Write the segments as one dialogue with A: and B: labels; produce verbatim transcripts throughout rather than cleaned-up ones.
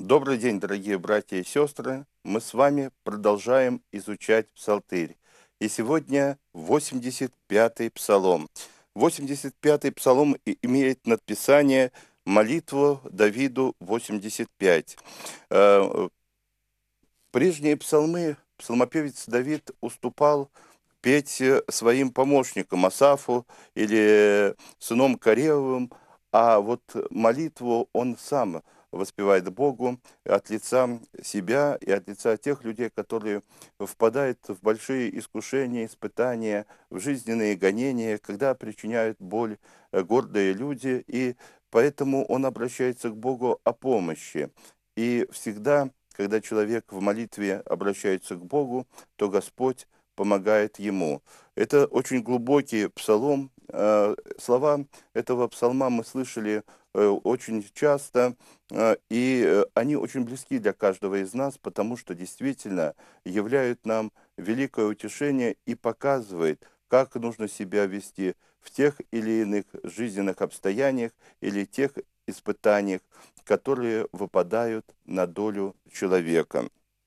A: Добрый день, дорогие братья и сестры. Мы с вами продолжаем изучать Псалтырь. И сегодня восемьдесят пятый псалом. восемьдесят пятый псалом и- имеет надписание «Молитву Давиду восемьдесят пять». Э, Прежние псалмы псалмопевец Давид уступал петь э, своим помощникам Асафу или сыном Каревым, а вот молитву он сам воспевает Богу от лица себя и от лица тех людей, которые впадают в большие искушения, испытания, в жизненные гонения, когда причиняют боль э, гордые люди, и поэтому он обращается к Богу о помощи. И всегда, когда человек в молитве обращается к Богу, то Господь помогает ему. Это очень глубокий псалом. Э, Слова этого псалма мы слышали э, очень часто, э, и э, они очень близки для каждого из нас, потому что действительно являют нам великое утешение и показывает, как нужно себя вести в тех или иных жизненных обстояниях или тех испытаниях, которые выпадают на долю человека.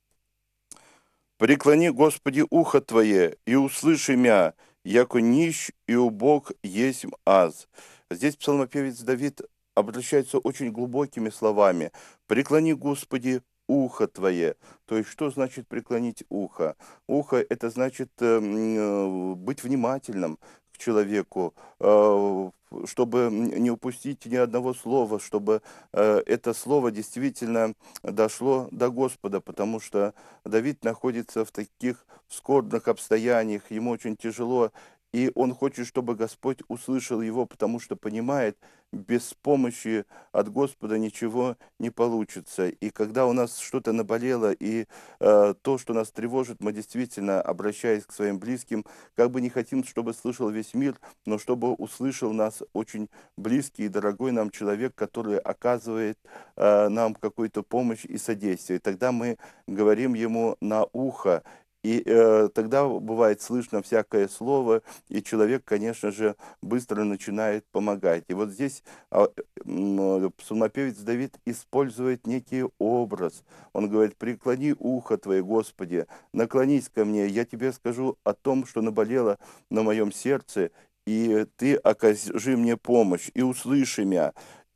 A: «Преклони, Господи, ухо Твое, и услыши мя, яко нищ и убог есть аз». Здесь псалмопевец Давид обращается очень глубокими словами. «Преклони, Господи, ухо Твое». То есть, что значит преклонить ухо? Ухо– это значит э, м, э, быть внимательным к человеку, э, чтобы не упустить ни одного слова, чтобы э, это слово действительно дошло до Господа, потому что Давид находится в таких скорбных обстояниях, ему очень тяжело, и он хочет, чтобы Господь услышал его, потому что понимает, без помощи от Господа ничего не получится. И когда у нас что-то наболело, и э, то, что нас тревожит, мы действительно, обращаясь к своим близким, как бы не хотим, чтобы слышал весь мир, но чтобы услышал нас очень близкий и дорогой нам человек, который оказывает э, нам какую-то помощь и содействие. Тогда мы говорим ему на ухо, и э, тогда бывает слышно всякое слово, и человек, конечно же, быстро начинает помогать. И вот здесь а, м, псалмопевец Давид использует некий образ. Он говорит: «Преклони ухо Твое, Господи, наклонись ко мне, я тебе скажу о том, что наболело на моем сердце, и Ты окажи мне помощь, и услыши меня»,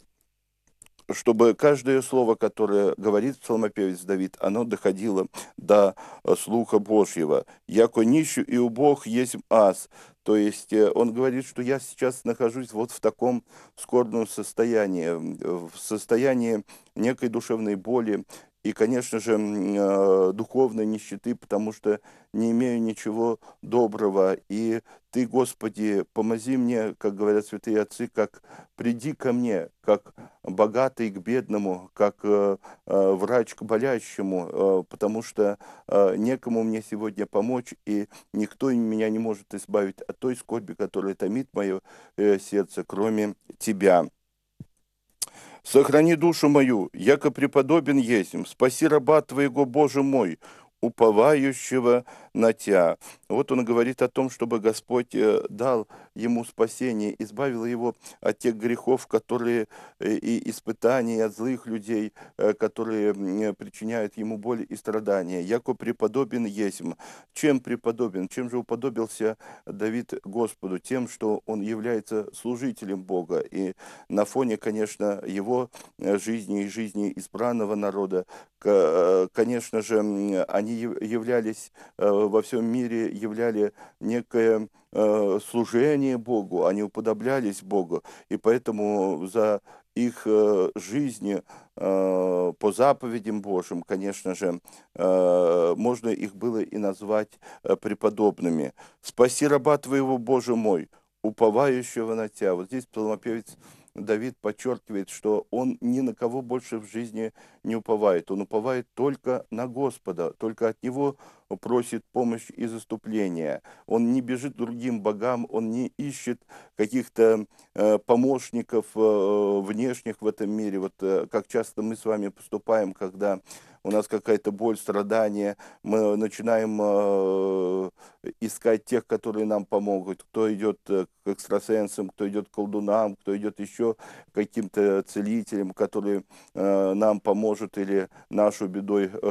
A: чтобы каждое слово, которое говорит псалмопевец Давид, оно доходило до э, слуха Божьего. «Яко нищу и убог есть аз». То есть э, он говорит, что я сейчас нахожусь вот в таком скорбном состоянии, м, в состоянии некой душевной боли и, конечно же, м, э, духовной нищеты, потому что не имею ничего доброго. И Ты, Господи, помози мне, как говорят святые отцы, как приди ко мне, как богатый к бедному, как э, э, врач к болящему, э, потому что э, некому мне сегодня помочь, и никто меня не может избавить от той скорби, которая томит мое э, сердце, кроме Тебя. Сохрани душу мою, яко преподобен есмь, спаси раба Твоего, Боже мой, уповающего на Тя». Вот он говорит о том, чтобы Господь э, дал ему спасение, избавил его от тех грехов, которые э, и испытаний от злых людей, э, которые м, причиняют ему боль и страдания. «Яко преподобен есмь». Чем преподобен? Чем же уподобился Давид Господу? Тем, что он является служителем Бога. И на фоне, конечно, его э, жизни и жизни избранного народа, к- э, конечно же, м, они яв- являлись э, во всем мире, являли некое э, служение Богу, они уподоблялись Богу, и поэтому за их э, жизни э, по заповедям Божьим, конечно же, э, можно их было и назвать э, преподобными. «Спаси раба Твоего, Боже мой, уповающего на Тебя». Вот здесь псалмопевец Давид подчеркивает, что он ни на кого больше в жизни не уповает. Он уповает только на Господа, только от Него просит помощь и заступления. Он не бежит к другим богам, он не ищет каких-то э, помощников э, внешних в этом мире. Вот э, как часто мы с вами поступаем, когда у нас какая-то боль, страдания, мы начинаем э, искать тех, которые нам помогут. Кто идет э, к экстрасенсам, кто идет к колдунам, кто идет еще к каким-то целителям, которые э, нам поможет или нашу бедой, э,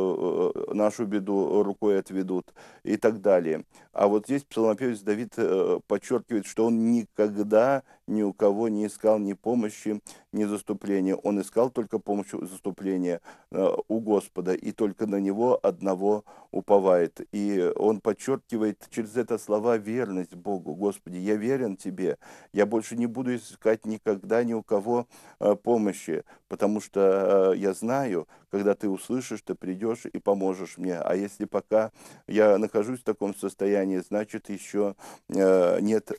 A: э, нашу беду рукой отведут и так далее. А вот здесь псалмопевец Давид э, подчеркивает, что он никогда ни у кого не искал ни помощи, ни заступления. Он искал только помощь заступления э, у Господа, и только на Него одного уповает. И он подчеркивает через это слова верность Богу. Господи, я верен Тебе, я больше не буду искать никогда ни у кого э, помощи, потому что э, я знаю, когда Ты услышишь, Ты придешь и поможешь мне. А если пока я нахожусь в таком состоянии, значит, еще э, нет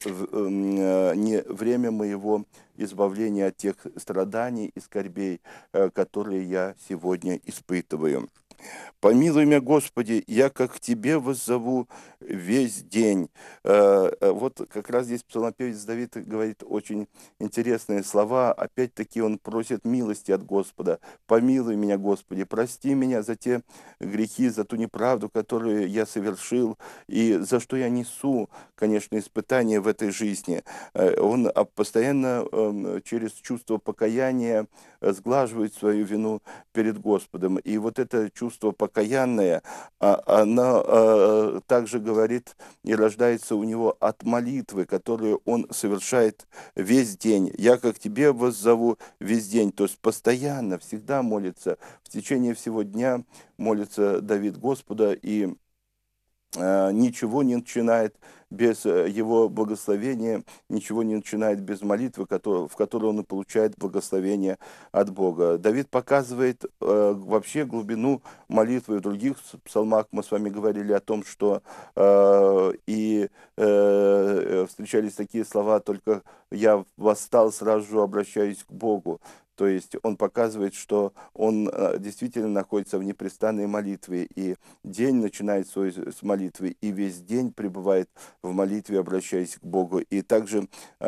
A: э, не время моего избавления от тех страданий и скорбей, э, которые я сегодня испытываю. Помилуй меня, Господи, я как к Тебе воззову весь день. Э, э, Вот как раз здесь псалмопевец Давид говорит очень интересные слова. Опять-таки он просит милости от Господа. Помилуй меня, Господи, прости меня за те грехи, за ту неправду, которую я совершил, и за что я несу, конечно, испытания в этой жизни. Э, Он а, постоянно эм, через чувство покаяния э, сглаживает свою вину перед Господом. И вот это чувство покаянное, а, оно а, также говорит и рождается у него от молитвы, которую он совершает весь день. «Я как тебе воззову весь день», то есть постоянно, всегда молится, в течение всего дня молится Давид Господа, и э, ничего не начинает без э, его благословения, ничего не начинает без молитвы, который, в которой он получает благословение от Бога. Давид показывает э, вообще глубину молитвы. В других псалмах мы с вами говорили о том, что э, и э, встречались такие слова, только я восстал, сразу же обращаюсь к Богу. То есть он показывает, что он э, действительно находится в непрестанной молитве, и день начинает свой с молитвы, и весь день пребывает в молитве, обращаясь к Богу. И также,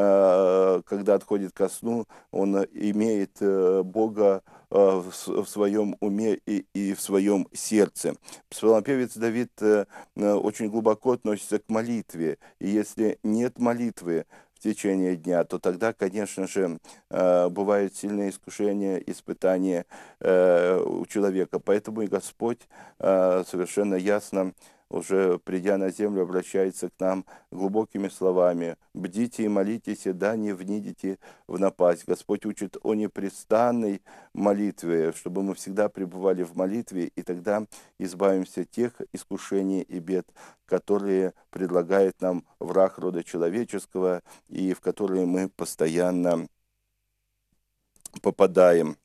A: э, когда отходит ко сну, он имеет э, Бога э, в, с- в своем уме и, и в своем сердце. Псалмопевец Давид э, э, очень глубоко относится к молитве, и если нет молитвы в течение дня, то тогда, конечно же, э, бывают сильные искушения, испытания э, у человека. Поэтому и Господь э, совершенно ясно, уже придя на землю, обращается к нам глубокими словами: «Бдите и молитесь, и да не внидите в напасть». Господь учит о непрестанной молитве, чтобы мы всегда пребывали в молитве, и тогда избавимся от тех искушений и бед, которые предлагает нам враг рода человеческого, и в которые мы постоянно попадаем.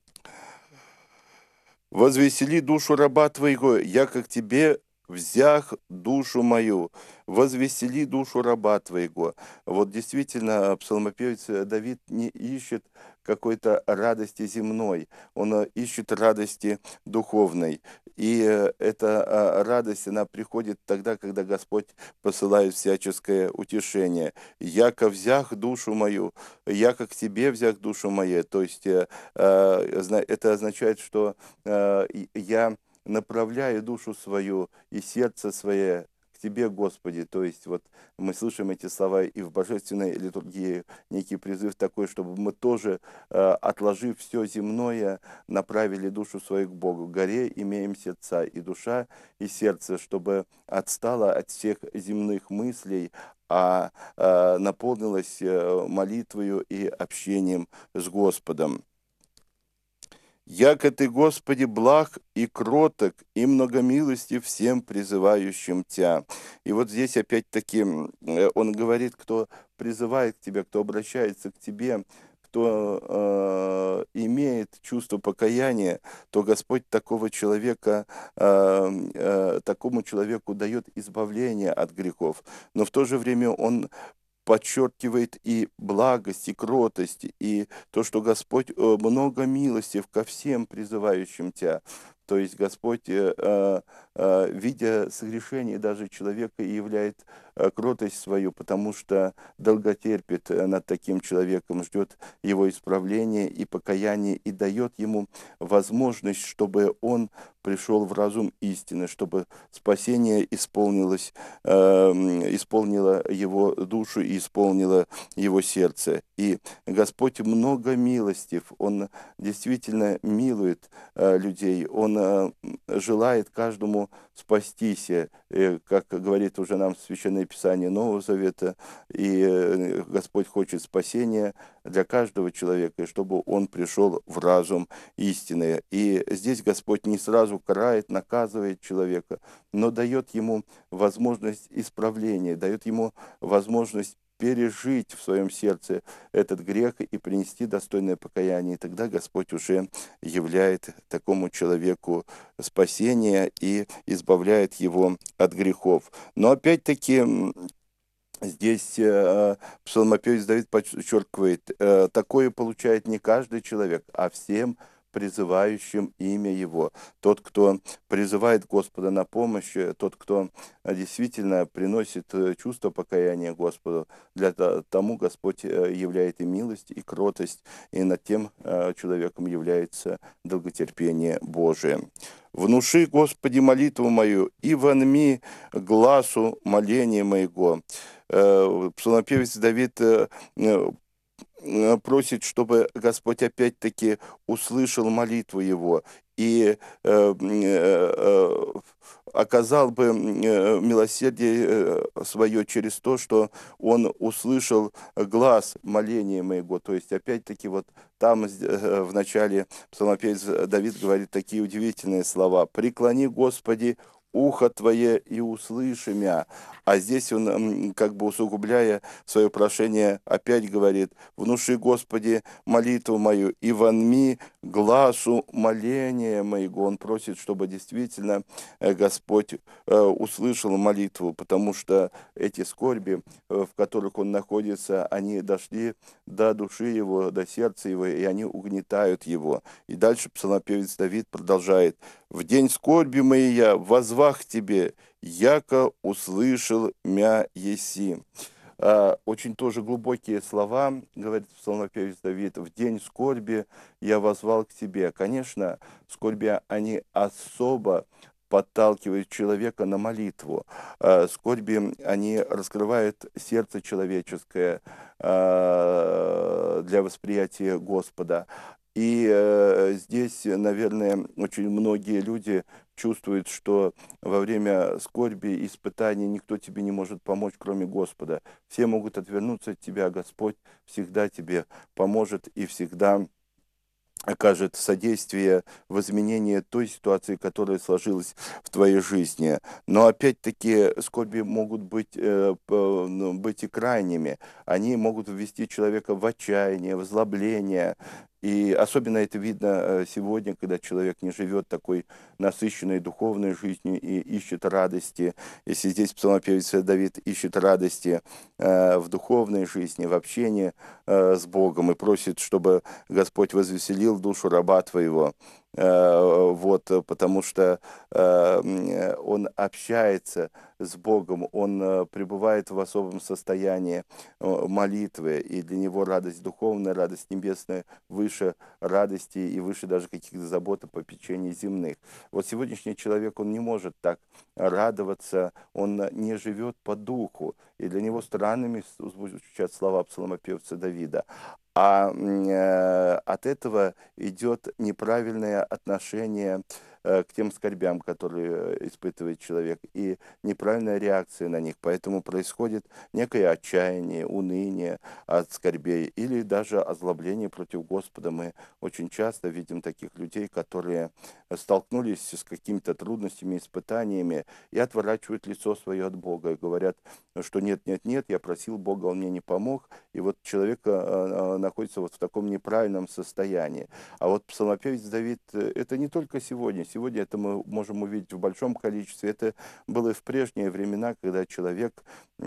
A: «Возвесели душу раба твоего, я как тебе взях душу мою, возвесели душу раба твоего». Вот действительно, псалмопевец Давид не ищет какой-то радости земной, он э, ищет радости духовной. И э, эта э, радость, она приходит тогда, когда Господь посылает всяческое утешение. «Яко взях душу мою, яко к тебе взях душу мою». То есть э, э, зна- это означает, что э, и- я направляю душу свою и сердце свое к Тебе, Господи. То есть вот мы слышим эти слова и в божественной литургии, некий призыв такой, чтобы мы тоже, э, отложив все земное, направили душу свою к Богу. В горе имеем сердца, и душа, и сердце, чтобы отстала от всех земных мыслей, а э, наполнилась э, молитвою и общением с Господом. «Яко ты, Господи, благ и кроток, и многомилости всем призывающим Тя». И вот здесь опять-таки м, э, он говорит, кто призывает к Тебе, кто обращается к Тебе, кто э, имеет чувство покаяния, то Господь такого человека, э, э, такому человеку дает избавление от грехов. Но в то же время Он подчеркивает и благость, и кротость, и то, что Господь э, много милостив ко всем призывающим Тя. То есть Господь, э, э, э, видя согрешение даже человека, и являет кротость свою, потому что долготерпит над таким человеком, ждет его исправления и покаяния и дает ему возможность, чтобы он пришел в разум истины, чтобы спасение исполнилось, э, исполнило его душу и исполнило его сердце. И Господь много милостив, Он действительно милует э, людей, Он э, желает каждому спастись, э, как говорит уже нам Священное Писание Нового Завета, и э, Господь хочет спасения для каждого человека, и чтобы он пришел в разум истины. И здесь Господь не сразу карает, наказывает человека, но дает ему возможность исправления, дает ему возможность пережить в своем сердце этот грех и принести достойное покаяние. И тогда Господь уже являет такому человеку спасение и избавляет его от грехов. Но опять-таки здесь э, псалмопевец Давид подчеркивает, э, такое получает не каждый человек, а всем призывающим имя Его. Тот, кто призывает Господа на помощь, тот, кто действительно приносит чувство покаяния Господу, для тому Господь являет и милость, и кротость, и над тем человеком является долготерпение Божие. «Внуши, Господи, молитву мою, и вонми гласу моления моего». Псалмопевец Давид просит, чтобы Господь опять-таки услышал молитву его и э, э, оказал бы милосердие свое через то, что он услышал глас моления моего. То есть, опять-таки, вот там в начале псалмопевец Давид говорит такие удивительные слова: «Преклони, Господи, ухо Твое и услыши мя». А здесь он, как бы усугубляя свое прошение, опять говорит: «Внуши, Господи, молитву мою, и вонми гласу моления моего». Он просит, чтобы действительно Господь услышал молитву, потому что эти скорби, в которых он находится, они дошли до души его, до сердца его, и они угнетают его. И дальше псалмопевец Давид продолжает: «В день скорби моей я воззвах к тебе, яко услышал мя еси». Очень тоже глубокие слова, говорит псалмопевец Давид: «В день скорби я воззвал к тебе». Конечно, скорби, они особо подталкивают человека на молитву. Скорби, они раскрывают сердце человеческое для восприятия Господа. И э, здесь, наверное, очень многие люди чувствуют, что во время скорби и испытаний никто тебе не может помочь, кроме Господа. Все могут отвернуться от тебя, а Господь всегда тебе поможет и всегда окажет содействие в изменении той ситуации, которая сложилась в твоей жизни. Но опять-таки скорби могут быть, э, быть и крайними. Они могут ввести человека в отчаяние, в озлобление. И особенно это видно сегодня, когда человек не живет такой насыщенной духовной жизнью и ищет радости. Если здесь псалмопевец Давид ищет радости э, в духовной жизни, в общении э, с Богом и просит, чтобы Господь возвеселил душу раба твоего, э, вот, потому что э, он общается с Богом, он э, пребывает в особом состоянии э, молитвы, и для него радость духовная, радость небесная выше радости и выше даже каких-то забот и попечений земных. Вот сегодняшний человек, он не может так радоваться, он не живет по духу, и для него странными звучат слова псалмопевца Давида. А э, от этого идет неправильное отношение э, к тем скорбям, которые испытывает человек, и неправильная реакция на них. Поэтому происходит некое отчаяние, уныние от скорбей или даже озлобление против Господа. Мы очень часто видим таких людей, которые столкнулись с какими-то трудностями, испытаниями и отворачивают лицо свое от Бога и говорят, что нет, нет, нет, я просил Бога, Он мне не помог. И вот человек находится вот в таком неправильном состоянии. А вот псалмопевец Давид, это не только сегодня. Сегодня это мы можем увидеть в большом количестве. Это было и в прежние времена, когда человек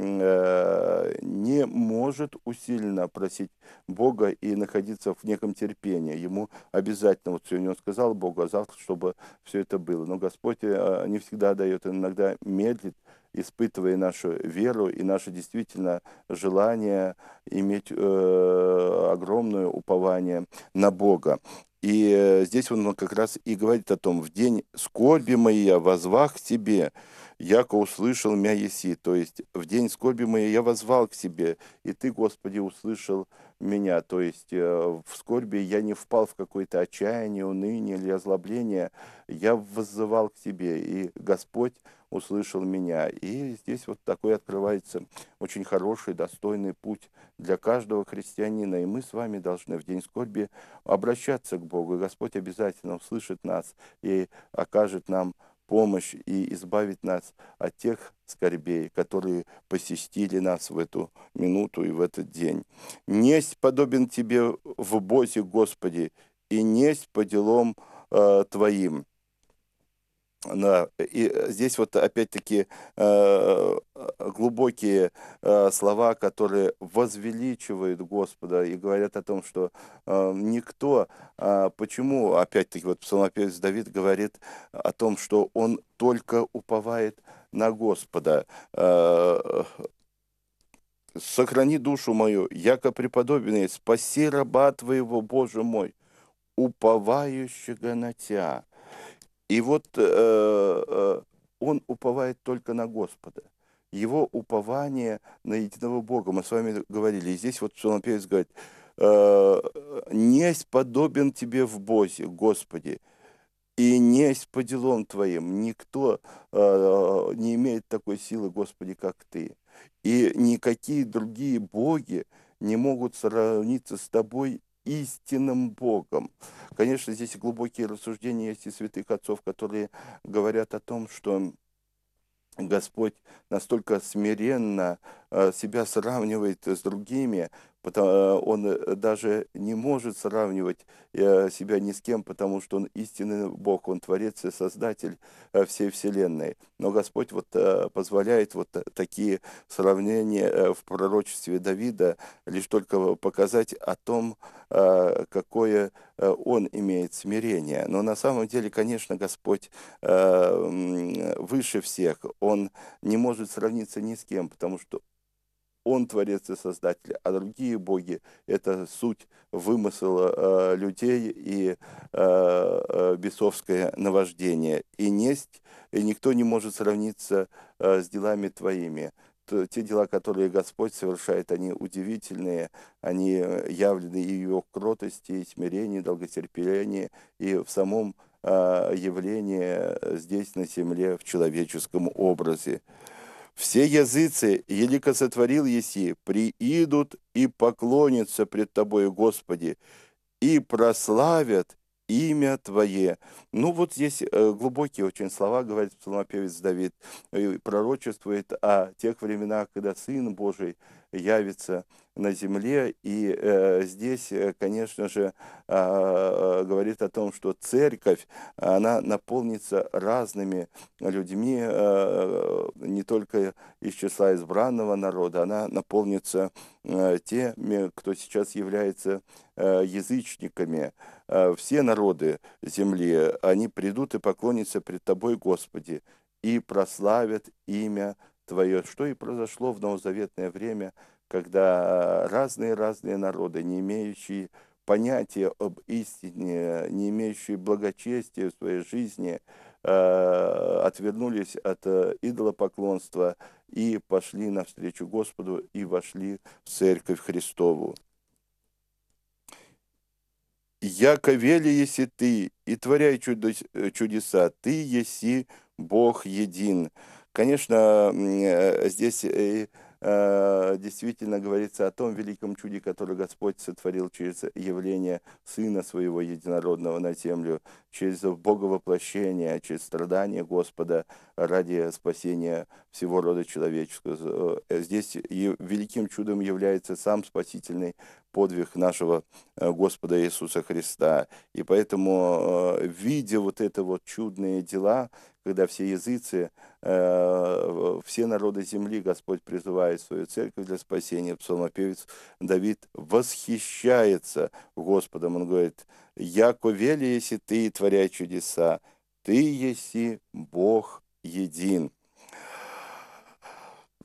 A: не может усиленно просить Бога и находиться в неком терпении. Ему обязательно, вот сегодня он сказал Богу, а завтра, чтобы все это было. Но Господь не всегда дает, иногда медлит испытывая нашу веру и наше действительно желание иметь э, огромное упование на Бога. И э, здесь он как раз и говорит о том: «В день скорби моей я возвах к тебе, яко услышал мя еси». То есть в день скорби моей я возвал к тебе, и ты, Господи, услышал меня. То есть э, в скорби я не впал в какое-то отчаяние, уныние или озлобление. Я воззывал к тебе, и Господь услышал меня. И здесь вот такой открывается очень хороший, достойный путь для каждого христианина. И мы с вами должны в день скорби обращаться к Богу. И Господь обязательно услышит нас и окажет нам помощь и избавит нас от тех скорбей, которые посетили нас в эту минуту и в этот день. «Несть подобен тебе в Бозе, Господи, и несть по делам э, Твоим». Да, и здесь вот опять-таки э, глубокие э, слова, которые возвеличивают Господа и говорят о том, что э, никто, э, почему, опять-таки, вот псалмопевец Давид говорит о том, что он только уповает на Господа. Э, «Сохрани душу мою, яко преподобный, спаси раба твоего, Боже мой, уповающего на Тя». И вот э, э, он уповает только на Господа. Его упование на единого Бога. Мы с вами говорили. И здесь вот псалмопевец говорит: э, «Несть подобен тебе в Бозе, Господи, и несть по делам твоим». Никто э, не имеет такой силы, Господи, как ты. И никакие другие боги не могут сравниться с тобой, истинным Богом. Конечно, здесь глубокие рассуждения есть и святых отцов, которые говорят о том, что Господь настолько смиренно э, себя сравнивает с другими, потому, он э, даже не может сравнивать э, себя ни с кем, потому что он истинный Бог, он Творец и Создатель э, всей Вселенной. Но Господь вот э, позволяет вот э, такие сравнения э, в пророчестве Давида лишь только показать о том, э, какое э, он имеет смирение. Но на самом деле, конечно, Господь э, м, выше всех, он не может сравниться ни с кем, потому что он Творец и Создатель, а другие боги – это суть вымысла э, людей и э, э, бесовское наваждение. И несть, и никто не может сравниться э, с делами твоими. Т- Те дела, которые Господь совершает, они удивительные, они явлены и в его кротости, и смирении, долготерпении, и в самом э, явлении здесь, на земле, в человеческом образе. «Все языцы, елико сотворил еси, приидут и поклонятся пред Тобою, Господи, и прославят имя Твое». Ну вот здесь э, глубокие очень слова, говорит псалмопевец Давид, и пророчествует о тех временах, когда Сын Божий явится на земле. И э, здесь, э, конечно же, э, говорит о том, что церковь, она наполнится разными людьми, э, не только из числа избранного народа, она наполнится э, теми, кто сейчас является э, язычниками. Э, все народы земли, они придут и поклонятся пред Тобой, Господи, и прославят имя Твое. Что и произошло в новозаветное время, когда разные-разные народы, не имеющие понятия об истине, не имеющие благочестия в своей жизни, э, отвернулись от э, идолопоклонства и пошли навстречу Господу и вошли в Церковь Христову. «Яко вели еси ты, и творяй чудес- чудеса, ты еси Бог един». Конечно, м, э, здесь э, э, действительно говорится о том великом чуде, которое Господь сотворил через явление Сына Своего Единородного на землю, через Боговоплощение, через страдания Господа ради спасения всего рода человеческого. Э, Здесь и великим чудом является сам спасительный подвиг нашего э, Господа Иисуса Христа. И поэтому, э, видя вот это вот чудные дела, когда все языцы, э, все народы земли Господь призывает в свою церковь для спасения, псалмопевец Давид восхищается Господом. Он говорит: «Яко вели еси ты, творяй чудеса, ты еси Бог един».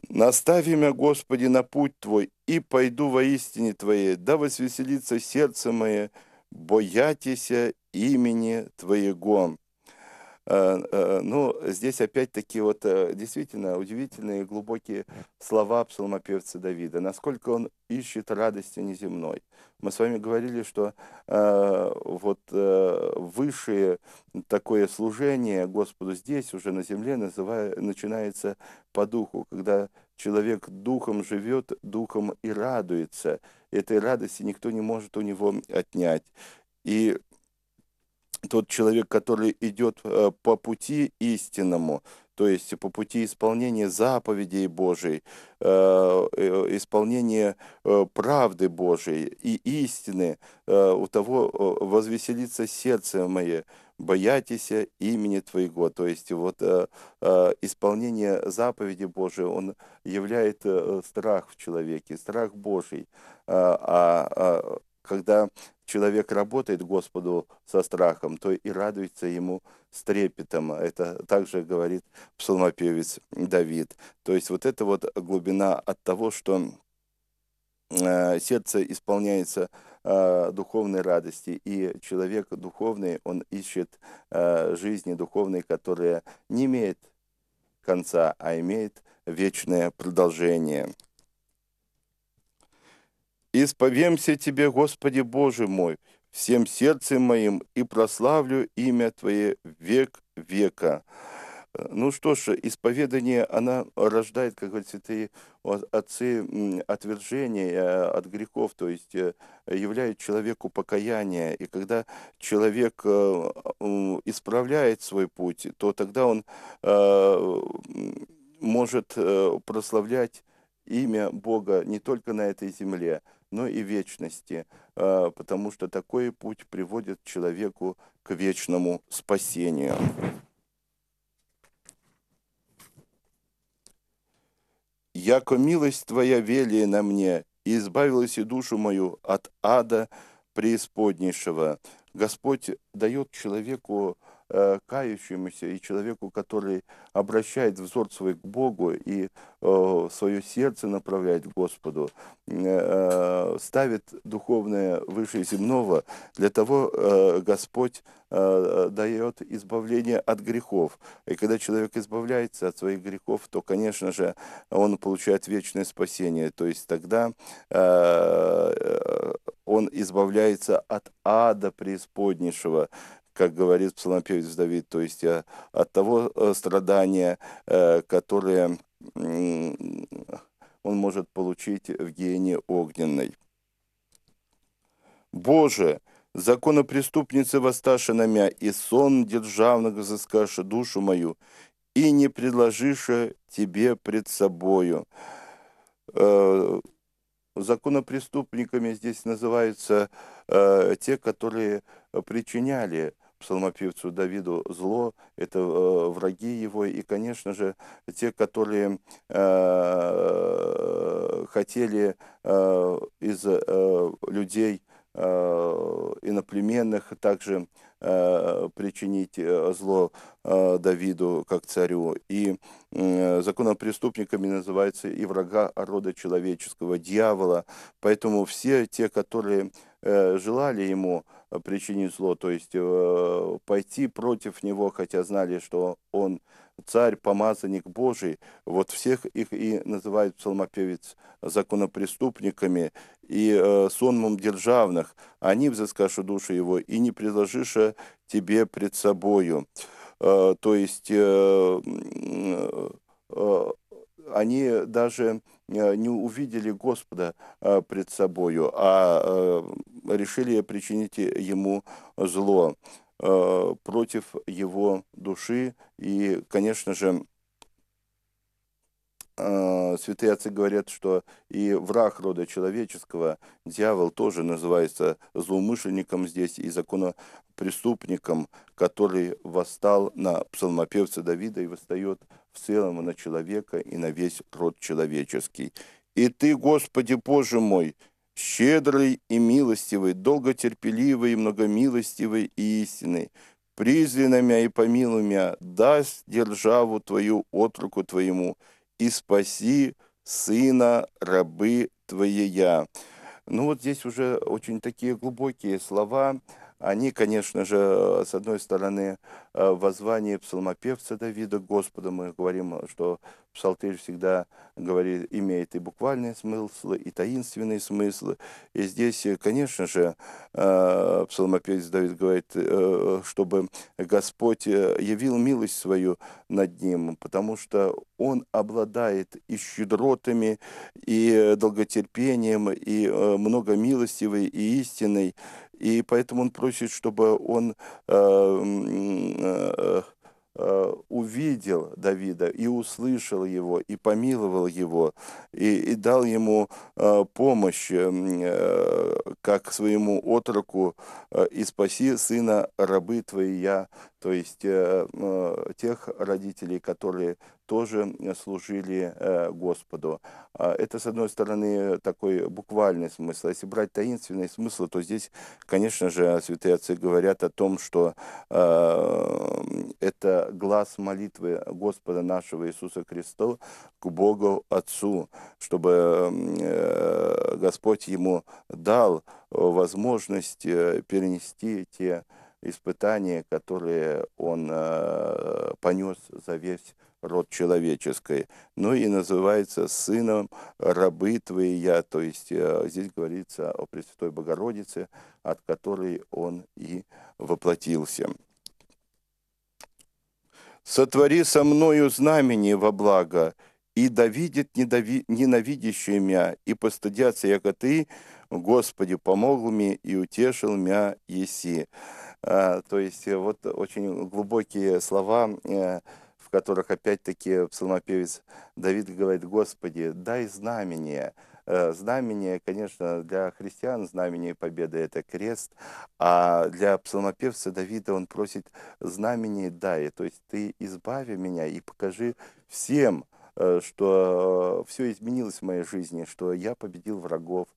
A: Настави меня, Господи, на путь Твой, и пойду во истине Твоей, да возвеселится сердце мое, боятися имени Твоего. Э, э, Ну, здесь опять-таки вот э, действительно удивительные глубокие слова псалмопевца Давида. Насколько он ищет радости неземной. Мы с вами говорили, что э, вот э, высшее такое служение Господу здесь, уже на земле, называя, начинается по духу, когда человек духом живет, духом и радуется. Этой радости никто не может у него отнять. И тот человек, который идет э, по пути истинному, то есть по пути исполнения заповедей Божией, э, э, исполнения э, правды Божией и истины, э, у того э, возвеселится сердце мое, боятися имени Твоего. То есть вот э, э, исполнение заповеди Божией, он являет э, страх в человеке, страх Божий. А, а, а когда человек работает Господу со страхом, то и радуется Ему с трепетом. Это также говорит псалмопевец Давид. То есть вот эта вот глубина от того, что э, сердце исполняется э, духовной радости, и человек духовный, он ищет э, жизни духовной, которая не имеет конца, а имеет вечное продолжение. «Исповемся Тебе, Господи Боже мой, всем сердцем моим, и прославлю имя Твое век века». Ну что ж, исповедание, она рождает, как говорят святые отцы, отвержение от грехов, то есть являет человеку покаяние. И когда человек исправляет свой путь, то тогда он может прославлять имя Бога не только на этой земле, но и вечности, потому что такой путь приводит человеку к вечному спасению. «Яко милость Твоя велия на мне, и избавилась и душу мою от ада преисподнейшего». Господь дает человеку э, кающемуся и человеку, который обращает взор свой к Богу и э, свое сердце направляет к Господу, э, ставит духовное выше земного. Для того э, Господь э, дает избавление от грехов. И когда человек избавляется от своих грехов, то, конечно же, он получает вечное спасение. То есть тогда э, он избавляется от ада преисподнейшего, как говорит псалмопевец Давид, то есть от того страдания, которое он может получить в гиене огненной. «Боже, законопреступницы воссташи на мя, и сон державных взыскаши душу мою, и не предложише тебе пред собою». Законопреступниками здесь называются э, те, которые причиняли псалмопевцу Давиду зло, это э, враги его, и, конечно же, те, которые э, хотели э, из э, людей э, иноплеменных также э, причинить зло э, Давиду как царю. И э, законопреступниками называются и врага рода человеческого, дьявола. Поэтому все те, которые э, желали ему причинить зло, то есть э, пойти против него, хотя знали, что он царь, помазанник Божий, вот всех их и называют псалмопевец законопреступниками и э, сонмом державных. Они взыскашу душу его, и не предложиша тебе пред собою. Э, то есть э, э, они даже не увидели Господа пред собою, а решили причинить ему зло против его души. И, конечно же, святые отцы говорят, что и враг рода человеческого, дьявол, тоже называется злоумышленником здесь и законопреступником, который восстал на псалмопевца Давида и восстает в целом на человека и на весь род человеческий. «И Ты, Господи Боже мой, щедрый и милостивый, долготерпеливый и многомилостивый и истинный, призри на мя и помилуй мя, даст державу Твою отруку Твоему, и спаси сына рабы Твоея». Ну вот здесь уже очень такие глубокие слова. Они, конечно же, с одной стороны, э, воззвание псалмопевца Давида к Господу. Мы говорим, что псалтырь всегда говорит, имеет и буквальный смысл, и таинственный смысл. И здесь, э, конечно же, э, псалмопевец Давид говорит, э, чтобы Господь э, явил милость свою над ним, потому что он обладает и щедротами, и долготерпением, и э, многомилостивый, и истинный. И поэтому он просит, чтобы он э, м, э, э, увидел Давида и услышал его, и помиловал его, и, и дал ему э, помощь, э, как своему отроку, э, и спаси сына рабы твоя, то есть э, э, тех родителей, которые тоже служили э, Господу. А Это, с одной стороны, такой буквальный смысл. Если брать таинственный смысл, то здесь, конечно же, святые отцы говорят о том, что э, это глаз молитвы Господа нашего Иисуса Христа к Богу Отцу, чтобы э, Господь ему дал возможность э, перенести те испытания, которые он э, понес за весь род человеческий, но и называется сыном рабы твоя, то есть э, здесь говорится о Пресвятой Богородице, от которой он и воплотился. «Сотвори со мною знамение во благо, и да видят недови... ненавидящие мя, и постыдятся, яко ты, Господи, помогл мне и утешил мя еси». А, то есть э, вот очень глубокие слова, э, в которых опять-таки псалмопевец Давид говорит: «Господи, дай знамение». Э, Знамение, конечно, для христиан знамение победы – это крест, а для псалмопевца Давида он просит знамение дай, то есть ты избави меня и покажи всем, э, что все изменилось в моей жизни, что я победил врагов,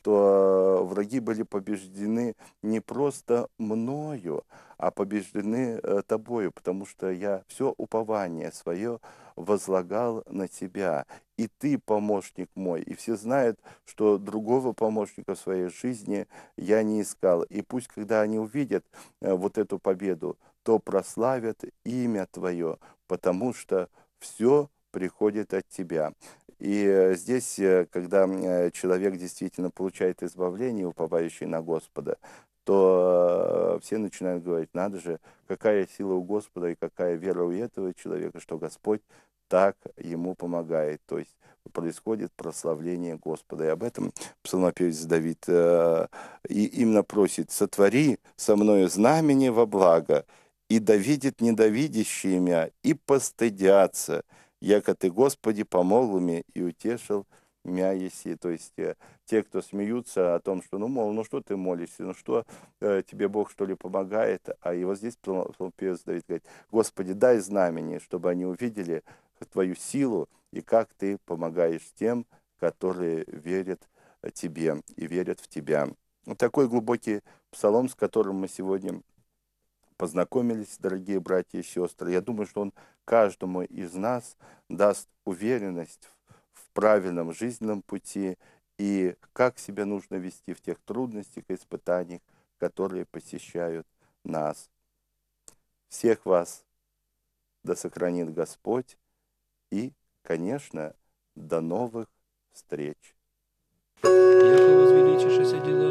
A: что враги были побеждены не просто мною, а побеждены э, тобою, потому что я все упование свое возлагал на тебя, и ты помощник мой. И все знают, что другого помощника в своей жизни я не искал. И пусть, когда они увидят э, вот эту победу, то прославят имя Твое, потому что все приходит от Тебя. И э, здесь, э, когда э, человек действительно получает избавление, уповающий на Господа, то э, все начинают говорить: надо же, какая сила у Господа и какая вера у этого человека, что Господь так ему помогает. То есть происходит прославление Господа. И об этом псалмопевец Давид э, и именно просит: «Сотвори со мною знамение во благо, и да видят недовидящие мя, и постыдятся, яко ты, Господи, помогл мне и утешил мя еси». То есть э, те, кто смеются о том, что, ну, мол, ну что ты молишься, ну что, э, тебе Бог, что ли, помогает? А и вот здесь псалмопевец Давид говорит: «Господи, дай знамение, чтобы они увидели Твою силу и как Ты помогаешь тем, которые верят Тебе и верят в Тебя». Вот такой глубокий псалом, с которым мы сегодня познакомились, дорогие братья и сестры. Я думаю, что он каждому из нас даст уверенность в правильном жизненном пути и как себя нужно вести в тех трудностях и испытаниях, которые посещают нас. Всех вас да сохранит Господь, и, конечно, до новых встреч.
B: Яко возвеличишься дела